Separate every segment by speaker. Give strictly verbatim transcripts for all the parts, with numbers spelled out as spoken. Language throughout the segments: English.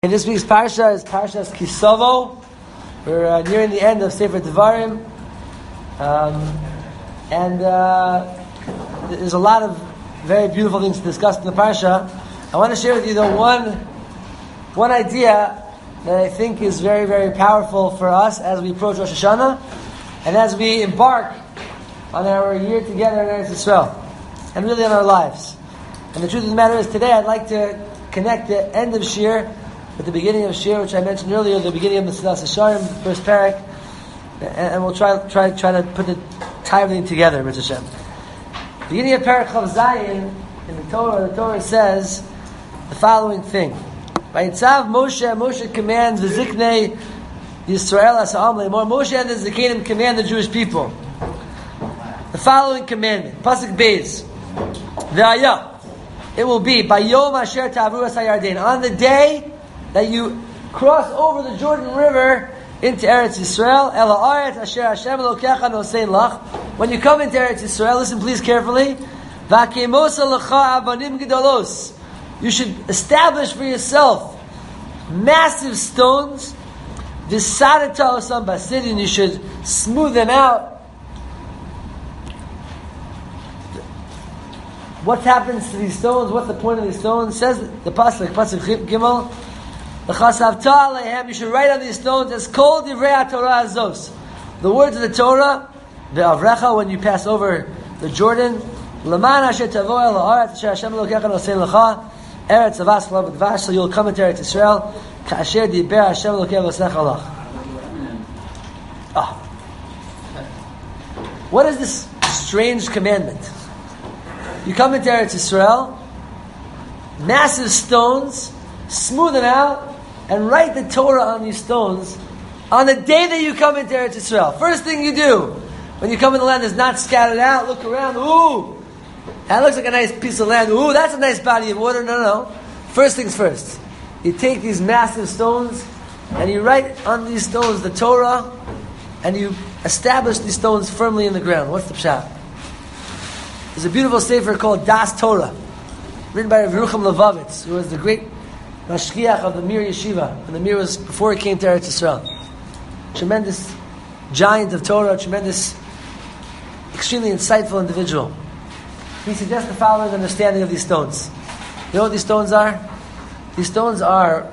Speaker 1: In this week's parsha is Parshas Kisavo. We're uh, nearing the end of Sefer Devarim, um, and uh, there's a lot of very beautiful things to discuss in the parsha. I want to share with you though one one idea that I think is very very powerful for us as we approach Rosh Hashanah and as we embark on our year together in Eretz Yisrael and really in our lives. And the truth of the matter is, today I'd like to connect the end of Shir at the beginning of Shir, which I mentioned earlier, the beginning of Mesilas Yesharim, the first parak, and, and we'll try try try to put it tie everything together, Mitzvah Hashem. Beginning of parak Chav Zayin in the Torah, the Torah says the following thing: Vayitzav Moshe, Moshe commands the Ziknei Yisrael Asa'am Le'mor. Moshe and the Zikanim command the Jewish people the following commandment. Pasuk Beis, V'ayah, it will be by Yom Asher Ta'avru Es HaYarden, on the day that you cross over the Jordan River into Eretz Yisrael. Ela Aretz Asher Hashem Elokecha Nosein Lach. When you come into Eretz Yisrael, listen please carefully. V'akemosa Lecha Avanim Gedolos. You should establish for yourself massive stones. V'sadata Osam Basidin. You should smooth them out. What happens to these stones? What's the point of these stones? Says the pasuk, pasuk Gimel. You should write on these stones as Kol Divrei Torah Azos, the words of the Torah, the Avrecha, when you pass over the Jordan. L'man Asher Tavo El Haaretz Asher Hashem Elokecha Nosein Lecha Eretz Avas Chalav V'Dvash. So you'll come into Eretz Yisrael. Ka'asher Diber Hashem Elokecha V'Sech Alach. Ah, what is this strange commandment? You come into Eretz Yisrael, massive stones, smooth them out, and write the Torah on these stones on the day that you come into Eretz Yisrael. First thing you do when you come in the land is not scattered out, look around, ooh, that looks like a nice piece of land, ooh, that's a nice body of water. No, no, no. First things first. You take these massive stones and you write on these stones the Torah, and you establish these stones firmly in the ground. What's the pshat? There's a beautiful sefer called Das Torah, written by Rav Yerucham Levovitz, who was the great mashgiach of the Mir Yeshiva, and the Mir was before he came to Eretz Yisrael. Tremendous giant of Torah, tremendous, extremely insightful individual. He suggests the following understanding of these stones. You know what these stones are? These stones are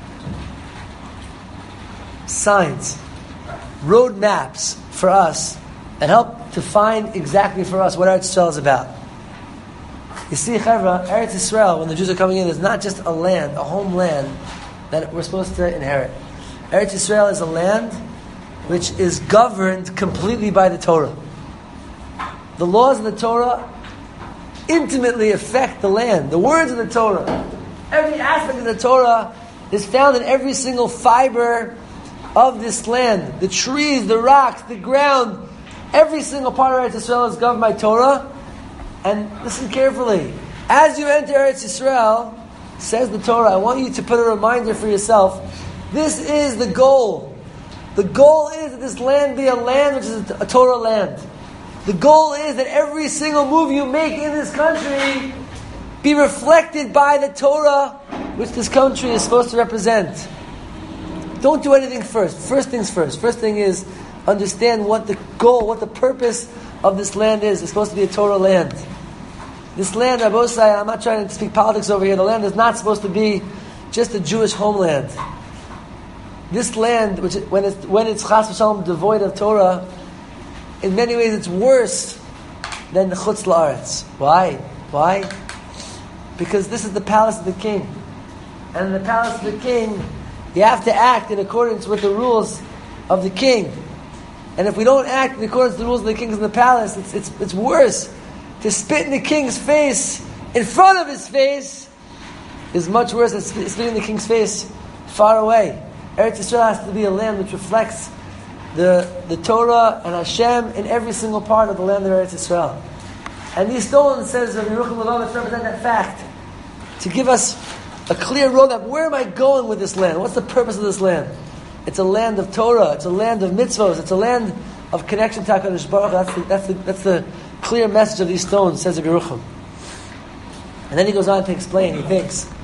Speaker 1: signs, road maps for us that help to find exactly for us what Eretz Yisrael is about. You see, Chevra, Eretz Yisrael, when the Jews are coming in, is not just a land, a homeland that we're supposed to inherit. Eretz Yisrael is a land which is governed completely by the Torah. The laws of the Torah intimately affect the land. The words of the Torah, every aspect of the Torah is found in every single fiber of this land. The trees, the rocks, the ground, every single part of Eretz Yisrael is governed by Torah. And listen carefully. As you enter Eretz Yisrael, says the Torah, I want you to put a reminder for yourself. This is the goal. The goal is that this land be a land which is a Torah land. The goal is that every single move you make in this country be reflected by the Torah which this country is supposed to represent. Don't do anything first. First things first. First thing is understand what the goal, what the purpose of this land is. It's supposed to be a Torah land. This land, Rabbosai, I'm not trying to speak politics over here. The land is not supposed to be just a Jewish homeland. This land, which when it's when it's chas v'shalom devoid of Torah, in many ways it's worse than the chutz la'aretz. Why? Why? Because this is the palace of the king, and in the palace of the king, you have to act in accordance with the rules of the king. And if we don't act in accordance with the rules of the kings in the palace, it's it's it's worse. To spit in the king's face, in front of his face, is much worse than spitting in the king's face far away. Eretz Yisrael has to be a land which reflects the, the Torah and Hashem in every single part of the land of Eretz Yisrael. And these stones, says Rabbi Yerucham Levovitz, represent that fact. To give us a clear roadmap. Where am I going with this land? What's the purpose of this land? It's a land of Torah. It's a land of mitzvos. It's a land of connection to HaKadosh Baruch Hu. That's the, that's the, that's the clear message of these stones, says Rabbi Yerucham. And then he goes on to explain. He thinks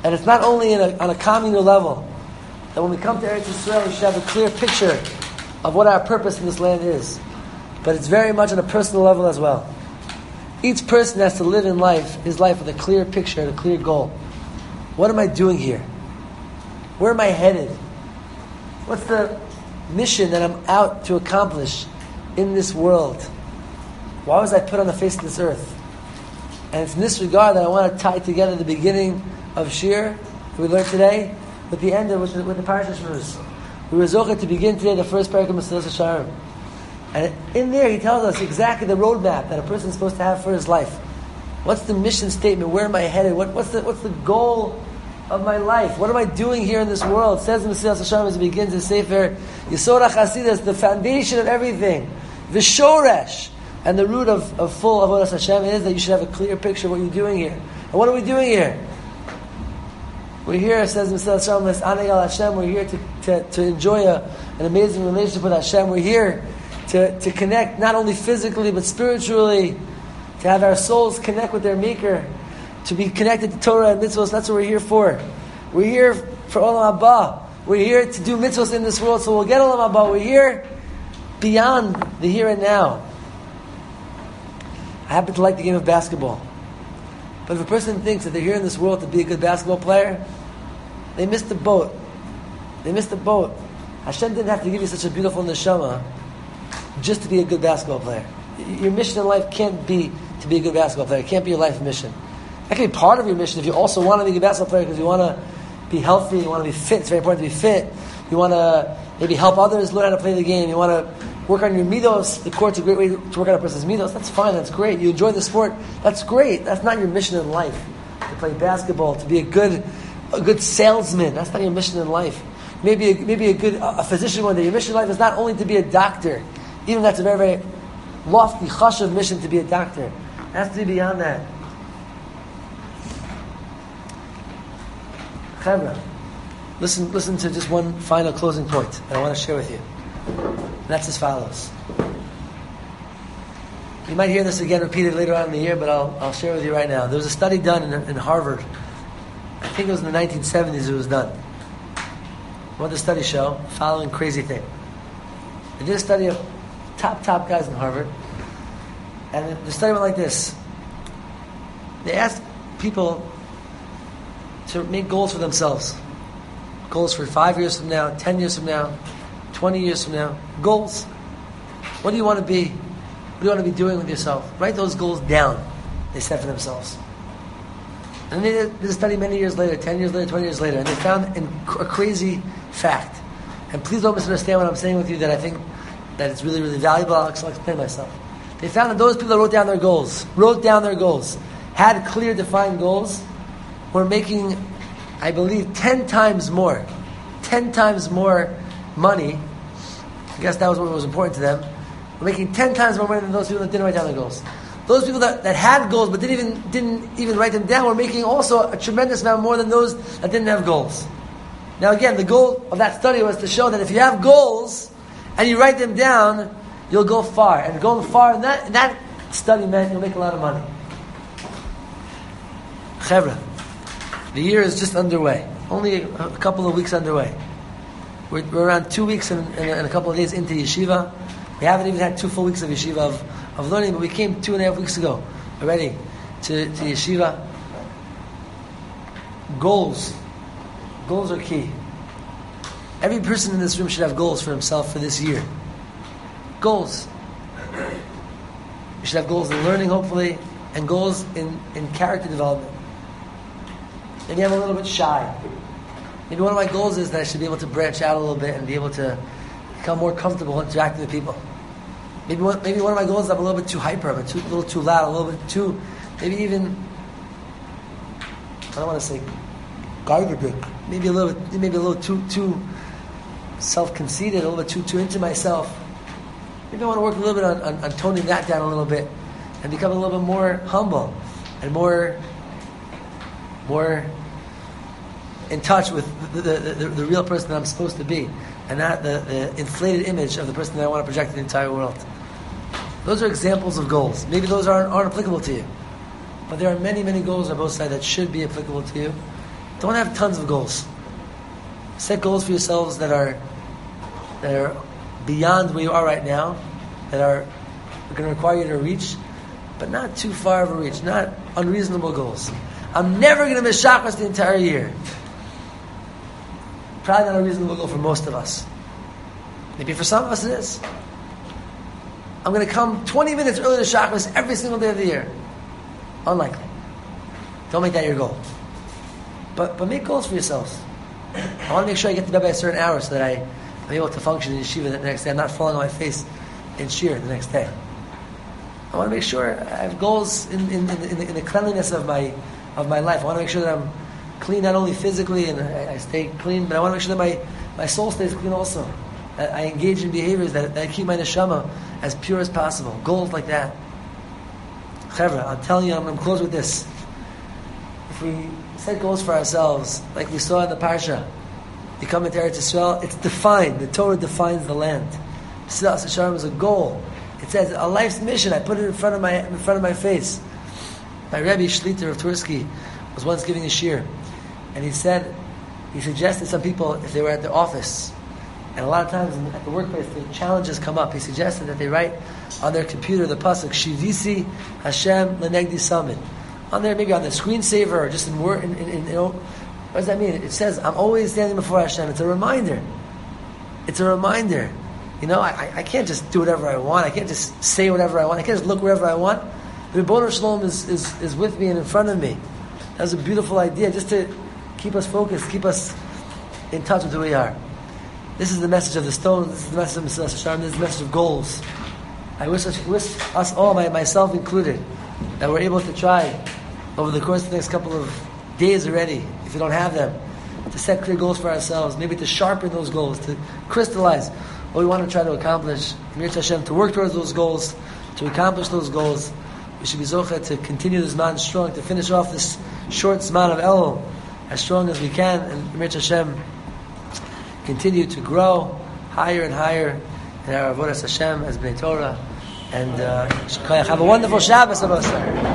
Speaker 1: And it's not only in a, on a communal level, that when we come to Eretz Yisrael, we should have a clear picture of what our purpose in this land is. But it's very much on a personal level as well. Each person has to live in life, his life, with a clear picture and a clear goal. What am I doing here? Where am I headed? What's the mission that I'm out to accomplish in this world? Why was I put on the face of this earth? And it's in this regard that I want to tie together the beginning of Shir, we learned today, with the end of with the, with the Parashat Shmuz. We were zocheh to begin today the first parak of Mesilas Yesharim. And in there he tells us exactly the roadmap that a person is supposed to have for his life. What's the mission statement? Where am I headed? What, what's the what's the goal of my life? What am I doing here in this world? It says in Mesilas Yesharim as it begins in Sefer Yisod HaChasidus, the foundation of everything, Vishoresh, and the root of, of full Avodas Hashem is that you should have a clear picture of what you're doing here. And what are we doing here? We're here, it says in Mesilas Yesharim, Anei al Hashem. We're here to, to, to enjoy a, an amazing relationship with Hashem. We're here to, to connect not only physically but spiritually, to have our souls connect with their Maker, to be connected to Torah and mitzvahs. That's what we're here for. We're here for Olam Haba. We're here to do mitzvahs in this world, so we'll get Olam Haba. We're here beyond the here and now. I happen to like the game of basketball. But if a person thinks that they're here in this world to be a good basketball player, they missed the boat. They missed the boat. Hashem didn't have to give you such a beautiful neshama just to be a good basketball player. Your mission in life can't be to be a good basketball player. It can't be your life mission. That can be part of your mission if you also want to be a good basketball player because you want to be healthy, you want to be fit. It's very important to be fit. You want to maybe help others learn how to play the game. You want to work on your midos. The court's a great way to work on a person's midos. That's fine. That's great. You enjoy the sport. That's great. That's not your mission in life. To play basketball, to be a good, a good salesman. That's not your mission in life. Maybe, a, maybe a good a physician one day. Your mission in life is not only to be a doctor. Even that's a very, very lofty, chashuv mission to be a doctor. It has to be beyond that. Chevra, listen, listen to just one final closing point that I want to share with you. And that's as follows. You might hear this again repeated later on in the year, but I'll, I'll share with you right now. There was a study done in, in Harvard. I think it was in the nineteen seventies it was done. What did the study show? Following crazy thing. They did a study of top, top guys in Harvard. And the study went like this. They asked people to make goals for themselves. Goals for five years from now, ten years from now, twenty years from now. Goals. What do you want to be? What do you want to be doing with yourself? Write those goals down, they set for themselves. And they did a study many years later, ten years later, twenty years later, and they found a crazy fact. And please don't misunderstand what I'm saying with you, that I think that it's really, really valuable. I'll explain myself. They found that those people that wrote down their goals, wrote down their goals, had clear, defined goals, were making, I believe, ten times more, ten times more money. I guess that was what was important to them. Were making ten times more money than those people that didn't write down their goals. Those people that, that had goals but didn't even didn't even write them down were making also a tremendous amount more than those that didn't have goals. Now again, the goal of that study was to show that if you have goals and you write them down, you'll go far. And going far in that in that study meant you'll make a lot of money. Chevra, the year is just underway. Only a, a couple of weeks underway. We're, we're around two weeks and, and, and a couple of days into yeshiva. We haven't even had two full weeks of yeshiva of, of learning, but we came two and a half weeks ago already to, to yeshiva. Goals. Goals are key. Every person in this room should have goals for himself for this year. Goals. You should have goals in learning, hopefully, and goals in, in character development. Maybe I'm a little bit shy. Maybe one of my goals is that I should be able to branch out a little bit and be able to become more comfortable interacting with people. Maybe one, maybe one of my goals is I'm a little bit too hyper, I'm too, a little too loud, a little bit too, maybe even, I don't want to say garbage, maybe a little bit, maybe a little too too self-conceited, a little bit too too into myself. Maybe I want to work a little bit on, on, on toning that down a little bit and become a little bit more humble and more more in touch with the, the, the, the real person that I'm supposed to be, and not the, the inflated image of the person that I want to project to the entire world. Those are examples of goals. Maybe those aren't, aren't applicable to you, but there are many, many goals on both sides that should be applicable to you. Don't have tons of goals. Set goals for yourselves that are that are beyond where you are right now, that are going to require you to reach, but not too far of a reach, not unreasonable goals. I'm never going to miss chakras the entire year. Probably not a reasonable goal for most of us. Maybe for some of us it is. I'm going to come twenty minutes early to chakras every single day of the year. Unlikely. Don't make that your goal. But but make goals for yourselves. I want to make sure I get to bed by a certain hour so that I am able to function in yeshiva the next day. I'm not falling on my face in shir the next day. I want to make sure I have goals in, in, in, in, the, in the cleanliness of my of my life. I want to make sure that I'm clean not only physically and I, I stay clean, but I want to make sure that my, my soul stays clean also. That I engage in behaviors that, that keep my neshama as pure as possible. Goals like that. Chevra, I'm telling you, I'm going to close with this. If we set goals for ourselves, like we saw in the Parsha, you come into Eretz Yisrael, it's defined. The Torah defines the land. Silas Hashem is a goal. It says a life's mission. I put it in front of my in front of my face. My Rebbe Shliter of Tursky was once giving a shir, and he said, he suggested some people, if they were at their office, and a lot of times at the workplace, the challenges come up. He suggested that they write on their computer the pasuk Shivisi Hashem Lenegdi Samid, on there, maybe on the screensaver or just in word. In, in, in, you know, what does that mean? It says, "I'm always standing before Hashem." It's a reminder. It's a reminder. You know, I, I can't just do whatever I want. I can't just say whatever I want. I can't just look wherever I want. The Rebbeinu Shalom is, is, is with me and in front of me. That was a beautiful idea, just to keep us focused, keep us in touch with who we are. This is the message of the stone. This is the message of Mesilas Yesharim. This is the message of goals. I wish us, wish us all, my, myself included, that we're able to try over the course of the next couple of days already, if we don't have them, to set clear goals for ourselves, maybe to sharpen those goals, to crystallize what we want to try to accomplish. Mirz Hashem, to work towards those goals, to accomplish those goals. We should be zocheh to continue this Zman strong, to finish off this short Zman of Elul as strong as we can, and Mirz Hashem, continue to grow higher and higher in our avodas Hashem as Bnei Torah. And uh, have a wonderful Shabbos, Abba.